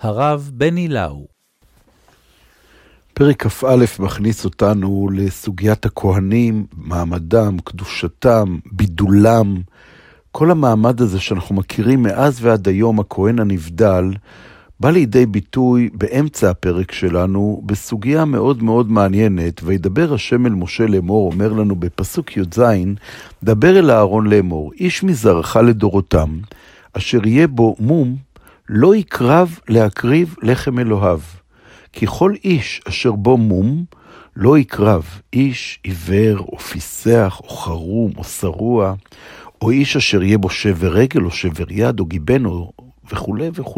הרב בני לאו. פרק כ"א מכניס אותנו לסוגיית הכהנים, מעמדם, קדושתם, בידולם. כל המעמד הזה שאנחנו מכירים מאז ועד היום, הכהן הנבדל, בא לידי ביטוי באמצע הפרק שלנו בסוגיה מאוד מאוד מעניינת. וידבר השם אל משה לאמור, אומר לנו בפסוק י"ז, דבר אל אהרון לאמור, איש מזרעך לדורותם, אשר יהיה בו מום, לא יקרב להקריב לחם אלוהיו. כי כל איש אשר בו מום, לא יקרב, איש עיוור או פיסח או חרום או שרוע, או איש אשר יהיה בו שבר רגל או שבר יד או גיבן וכו' וכו'.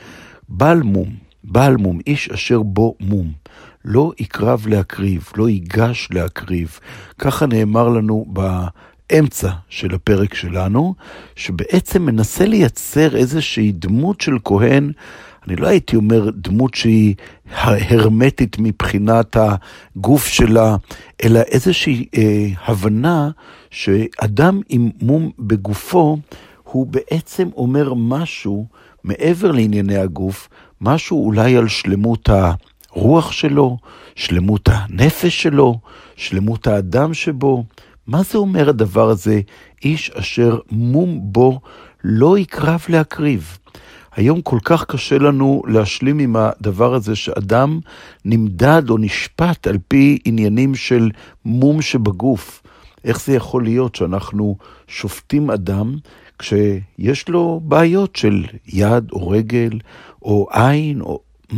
בעל מום, איש אשר בו מום, לא יקרב להקריב, לא ייגש להקריב. ככה נאמר לנו באמצע של הפרק שלנו, שבעצם מנסה לייצר איזושהי דמות של כהן, אני לא הייתי אומר דמות שהיא הרמטית מבחינת הגוף שלה, אלא איזושהי הבנה שאדם עם מום בגופו, הוא בעצם אומר משהו מעבר לענייני הגוף, משהו אולי על שלמות הרוח שלו, שלמות הנפש שלו, שלמות האדם שבו. מה זה אומר הדבר הזה? איש אשר מום בו לא יקרב להקריב. היום כל כך קשה לנו להשלים עם הדבר הזה שאדם נמדד או נשפט על פי עניינים של מום שבגוף. איך זה יכול להיות שאנחנו שופטים אדם כשיש לו בעיות של יד או רגל או עין או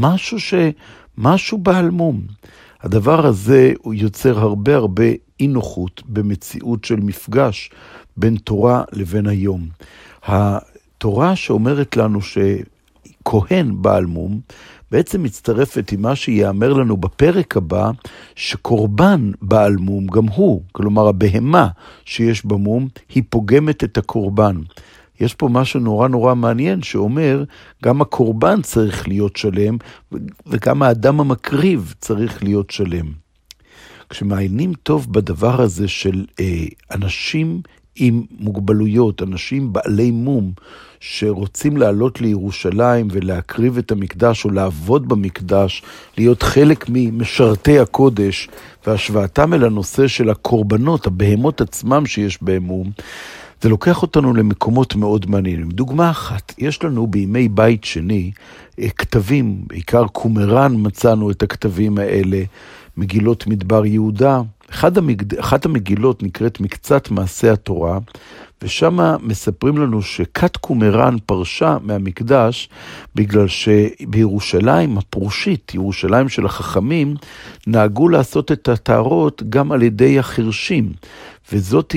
משהו בעל מום? הדבר הזה הוא יוצר הרבה אי נוחות במציאות של מפגש בין תורה לבין היום. התורה שאומרת לנו שכהן בעל מום, בעצם מצטרפת עם מה שיאמר לנו בפרק הבא, שקורבן בעל מום גם הוא, כלומר הבהמה שיש במום, היא פוגמת את הקורבן. יש פה משהו נורא מעניין שאומר, גם הקורבן צריך להיות שלם, וגם האדם המקריב צריך להיות שלם. כשמעיינים טוב בדבר הזה של אנשים עם מוגבלויות, אנשים בעלי מום, שרוצים לעלות לירושלים ולהקריב את המקדש או לעבוד במקדש, להיות חלק ממשרתי הקודש, והשוואתם אל הנושא של הקורבנות, הבהמות עצמם שיש בהם מום, זה לוקח אותנו למקומות מאוד מעניינים. דוגמה אחת, יש לנו בימי בית שני כתבים, בעיקר קומראן מצאנו את הכתבים האלה, מגילות מדבר יהודה. אחת המגילות נקראת מקצת מעשי התורה, ושם מספרים לנו שכת קומראן פרשה מהמקדש, בגלל שבירושלים הפרושית, ירושלים של החכמים, נהגו לעשות את הטהרות גם על ידי החרשים, וזאת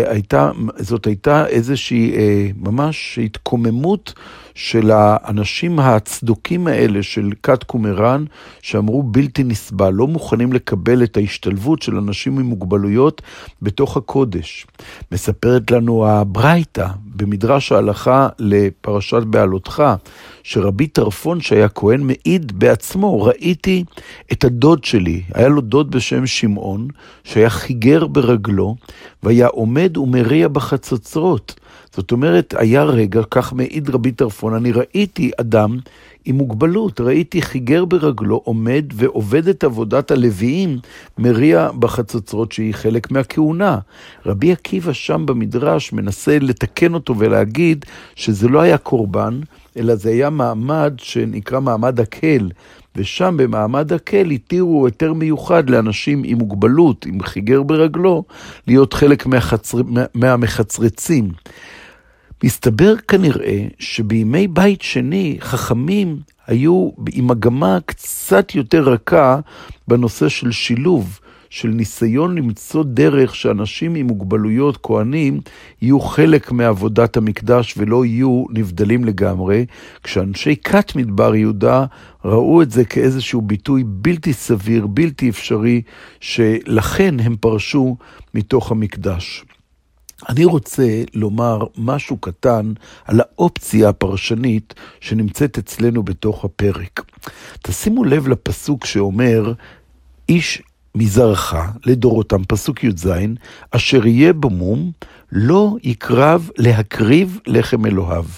הייתה איזושהי ממש התקוממות של האנשים הצדוקים האלה של כת קומראן, שאמרו בלתי נסבל, לא מוכנים לקבל את ההשתלבות של אנשים עם מוגבלויות בתוך הקודש. מספרת לנו הברייתא במדרש ההלכה לפרשת בעלותך, שרבי טרפון שהיה כהן מעיד בעצמו, ראיתי את הדוד שלי, היה לו דוד בשם שמעון, שהיה חיגר ברגלו, והיה עומד ומריע בחצוצרות. זאת אומרת, היה רגע, כך מעיד רבי טרפון, אני ראיתי אדם עם מוגבלות, ראיתי חיגר ברגלו, עומד ועובד את עבודת הלוויים, מריע בחצוצרות שהיא חלק מהכהונה. רבי עקיבא שם במדרש מנסה לתקן אותו ולהגיד שזה לא היה קורבן, אלא זה היה מעמד שנקרא מעמד הקהל, ושם במעמד הקהל התירו יותר מיוחד לאנשים עם מוגבלות, עם חיגר ברגלו, להיות חלק מהמחצרצים. מסתבר כנראה שבימי בית שני חכמים היו עם מגמה קצת יותר רכה בנושא של שילוב, של ניסיון למצוא דרך שאנשים עם מוגבלויות, כהנים, יהיו חלק מעבודת המקדש ולא יהיו נבדלים לגמרי, כשאנשי כת מדבר יהודה ראו את זה כאיזשהו ביטוי בלתי סביר, בלתי אפשרי, שלכן הם פרשו מתוך המקדש. אני רוצה לומר משהו קטן על האופציה הפרשנית שנמצאת אצלנו בתוך הפרק. תשימו לב לפסוק שאומר, איש מזרעך לדורותם, פסוק י"ז, אשר יהיה בו מום, לא יקרב להקריב לחם אלוהיו.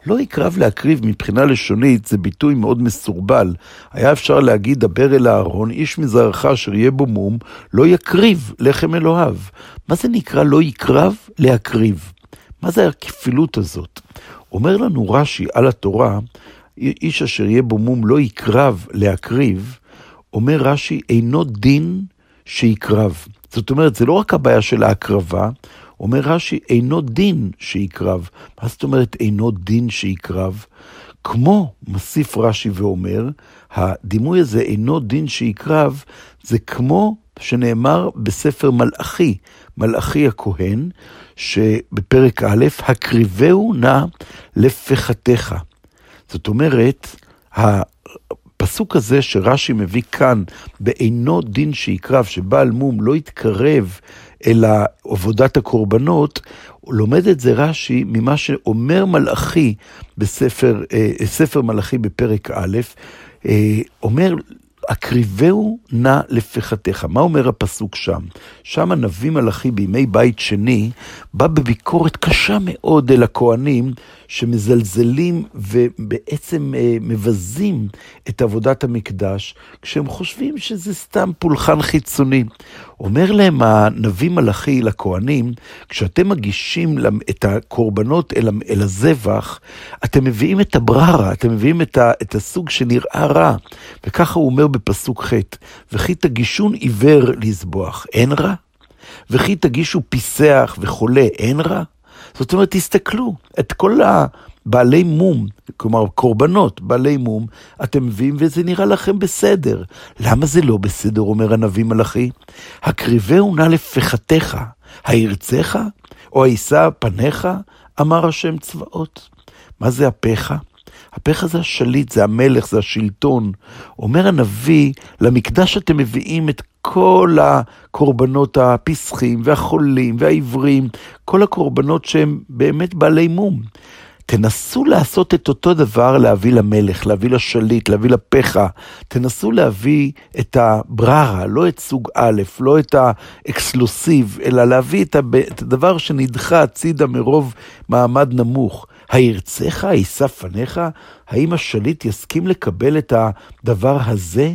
לא יקרב להקריב מבחינה לשונית, זה ביטוי מאוד מסורבל. היה אפשר להגיד, דבר אל אהרון, איש מזרעך אשר יהיה בו מום, לא יקריב לחם אלוהיו. מה זה נקרא לא יקרב להקריב? מה זה הכפילות הזאת? אומר לנו רש"י על התורה, איש אשר יהיה בו מום לא יקרב להקריב, אומר רש"י, אינו דין שיקרב. זאת אומרת, זה לא רק הבעיה של ההקרבה, אומר רש"י, אינו דין שיקרב. מה זאת אומרת אינו דין שיקרב? כמו מוסיף רש"י ואומר, הדימוי הזה אינו דין שיקרב, זה כמו שנאמר בספר מלאכי, מלאכי הכהן, שבפרק א', הקריבהו נא לפחתך. זאת אומרת, הפסוק הזה שרש"י מביא כאן, באינו דין שיקרב, שבעל מום לא יתקרב אל עבודת הקורבנות, הוא לומד את זה רש"י ממה שאומר מלאכי בספר מלאכי בפרק א', אומר, הקריבהו נא לפחתך. מה אומר הפסוק שם? שם הנביא מלאכי בימי בית שני, בא בביקורת קשה מאוד אל הכהנים, שמזלזלים ובעצם מבזים את עבודת המקדש, כשהם חושבים שזה סתם פולחן חיצוני. אומר להם הנביא מלאכי לכהנים, כשאתם מגישים את הקורבנות אל הזבח, אתם מביאים את הבררה, אתם מביאים את הסוג שנראה רע, וככה הוא אומר בפסוק ח', וכי תגישון עיוור לזבוח, אין רע? וכי תגישו פיסח וחולה, אין רע? זאת אומרת, תסתכלו, את כל הבעלי מום, כלומר קורבנות, בעלי מום, אתם מביאים וזה נראה לכם בסדר. למה זה לא בסדר, אומר הנביא מלאכי? הקריבהו נא לפחתך, הירצך, או הישא פניך, אמר השם צבאות. מה זה הפך? הפך זה השליט, זה המלך, זה השלטון. אומר הנביא, למקדש אתם מביאים את כל הקורבנות הפסחים והחולים והעברים, כל הקורבנות שהם באמת בעלי מום. תנסו לעשות את אותו דבר להביא למלך, להביא לשליט, להביא לפחה. תנסו להביא את הבררה, לא את סוג א', לא את האקסקלוסיב, אלא להביא את הדבר שנדחה הצידה מרוב מעמד נמוך. הירצך, הישא פניך, האם השליט יסכים לקבל את הדבר הזה?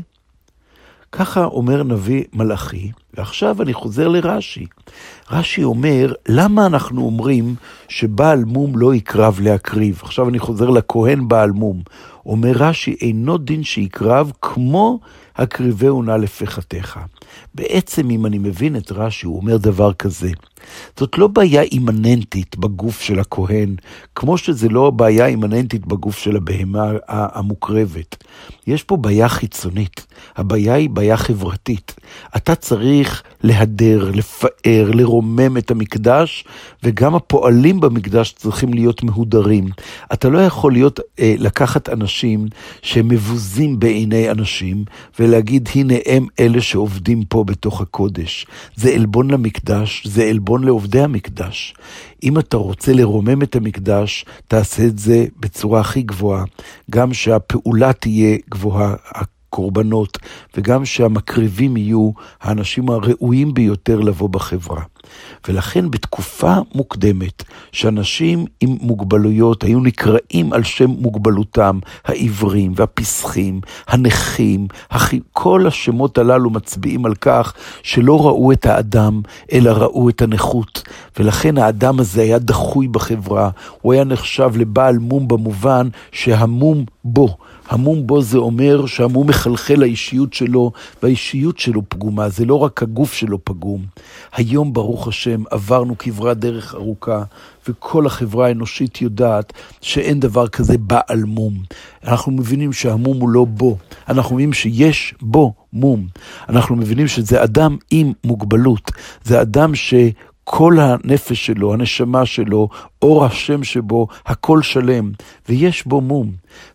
ככה אומר נביא מלאכי, ועכשיו אני חוזר לרש"י. רש"י אומר, למה אנחנו אומרים שבעל מום לא יקרב להקריב? עכשיו אני חוזר לכהן בעל מום. אומר רש"י, אינו דין שיקרב כמו הקריבהו נא לפחתך. בעצם אם אני מבין את רש"י, הוא אומר דבר כזה. זאת לא בעיה אימננטית בגוף של הכהן, כמו שזה לא בעיה אימננטית בגוף של הבהמה המוקרבת. יש פה בעיה חיצונית, הבעיה היא בעיה חברתית. אתה צריך להדר, לפאר, לרומם את המקדש, וגם הפועלים במקדש צריכים להיות מהודרים. אתה לא יכול לקחת אנשים שהם מבוזים בעיני אנשים, ולהגיד הנה הם אלה שעובדים פה בתוך הקודש. זה עלבון למקדש, זה עלבון לעובדי המקדש. אם אתה רוצה לרומם את המקדש, תעשה את זה בצורה הכי גבוהה, גם שהפעולה תהיה גבוהה, הקורבנות, וגם שהמקריבים יהיו האנשים הראויים ביותר לבוא בחברה. ולכן בתקופה מוקדמת, שאנשים עם מוגבלויות היו נקראים על שם מוגבלותם, העיוורים והפסחים, הנכים, כל השמות הללו מצביעים על כך שלא ראו את האדם, אלא ראו את הנכות. ולכן האדם הזה היה דחוי בחברה, הוא היה נחשב לבעל מום במובן שהמום בו. המום בו זה אומר שהמום מחלחל לאישיות שלו, והאישיות שלו פגומה, זה לא רק הגוף שלו פגום. היום ברוך השם עברנו כברת דרך ארוכה, וכל החברה האנושית יודעת שאין דבר כזה בעל מום. אנחנו מבינים שהמום הוא לא בו, אנחנו מבינים שיש בו מום. אנחנו מבינים שזה אדם עם מוגבלות, זה אדם כל הנפש שלו, הנשמה שלו, אור השם שבו, הכל שלם, ויש בו מום.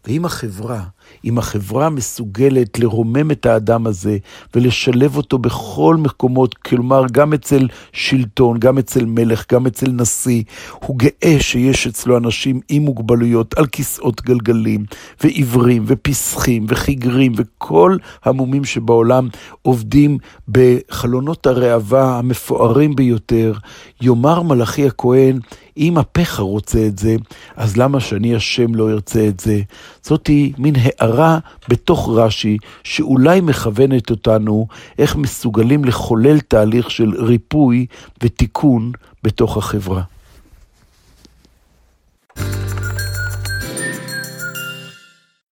אם החברה מסוגלת לרומם את האדם הזה, ולשלב אותו בכל מקומות, כלומר גם אצל שלטון, גם אצל מלך, גם אצל נשיא, הוא גאה שיש אצלו אנשים עם מוגבלויות, על כיסאות גלגלים, ועיוורים, ופסחים, וחיגרים, וכל המומים שבעולם עובדים בחלונות הראווה המפוארים ביותר. יאמר מלאכי הכהן, אם הפך רוצה את זה, אז למה שאני השם לא ארצה את זה? זאת היא מין הערה בתוך רש"י, שאולי מכוונת אותנו איך מסוגלים לחולל תהליך של ריפוי ותיקון בתוך החברה.